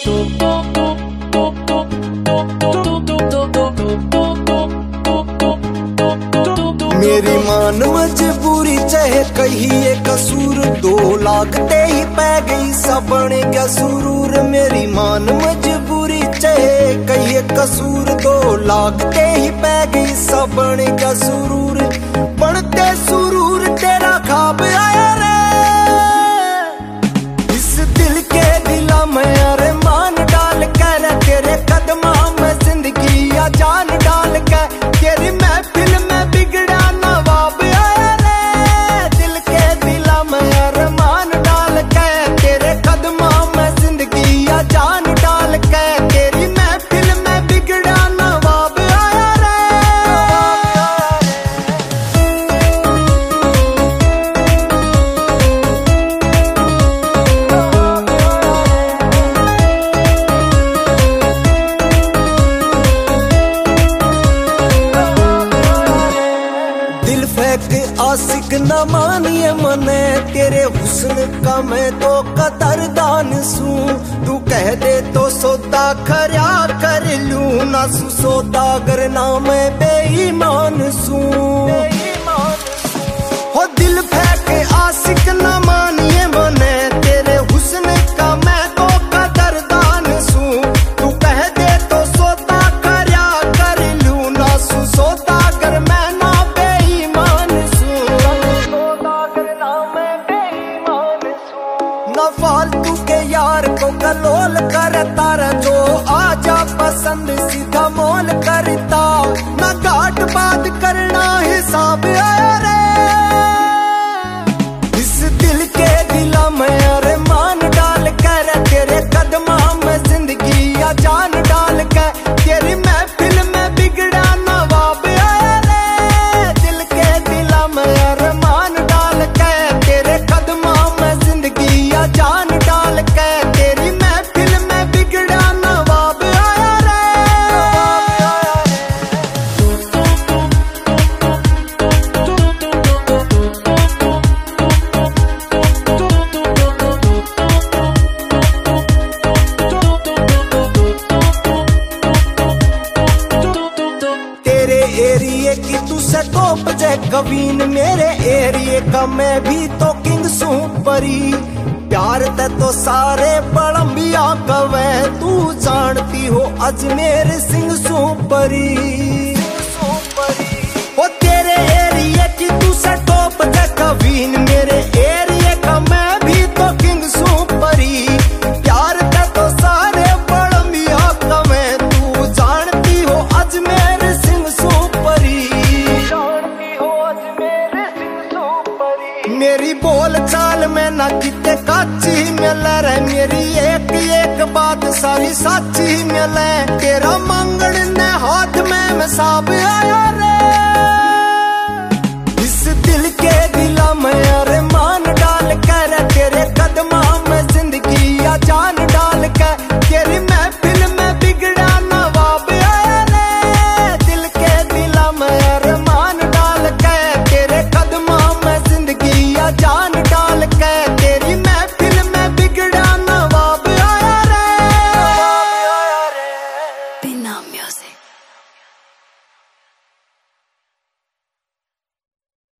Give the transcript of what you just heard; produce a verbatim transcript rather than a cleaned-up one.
मेरी मान मजबूरी चाहे कहिए कसूर, दो लागते ही पै गई सबने क्या सुरूर। मेरी मान मजबूरी चाहे कहिए कसूर, दो लागते ही पै गई सबने क्या सुरूर। बनते सुरूर तेरा खाब आया रे, इस दिल के दिला में अरे मान डाल कर तेरे कदमा में जिंदगी या जान डाल कर, तेरी महफिल में बिगड़ा नवाब आया रे। दिल के दिला में अरमान डाल के तेरे कदमा में जिंदगी या जान डाल के, तेरी महफिल में बिगड़ा नवाब आया रे। दिल फेंक आशिक न मानिए मने, तेरे हुस्न का मैं तो कदरदान सू। तू कह दे तो सौदा खरा कर लूं, ना सू सौदागर ना मैं बेईमान सू। हो दिल फेंक आशिक न मानिए मने, तेरे हुस्न का मैं तो कदरदान सू। तू कह दे तो सौदा खरा कर लूं, ना सू सौदागर मैं ना ना फालतू के यार को कलोल करता रे, जो आजा पसंद सीधा मोल करता। ना घाट बात करना हिसाब आया रे, इस दिल के दिला में अरे मान डाल कर तेरे कदमा में जिंदगी या जान डाल कर, तेरी महफिल में बिगड़ा नवाब आया रे। दिल के दिला में अरे मान डाल कर तेरे कदमा में जिंदगी या जान डाल के, तेरी महफिल में बिगड़ा नवाब आया रे। तेरे एरिए की तू से टॉप जय कवीन, मेरे एरिए का मैं भी तो किंग सू परी। प्यार ते तो सारे बड़म्बिया कवे, तू जानती हो अजमेर सिंह सुपरी। ओ तेरे एरिया की तू से टॉप जय कवीन, मेरे एरिया का मैं भी तो किंग सुपरी। प्यार ते तो सारे बड़म्बिया कवे, तू जानती हो अजमेर सिंह सुपरी। जानती हो अजमेर सिंह सुपरी। मेरी बोल चाल में ना किते काची मिल रहे, मेरी एक एक बात सारी साची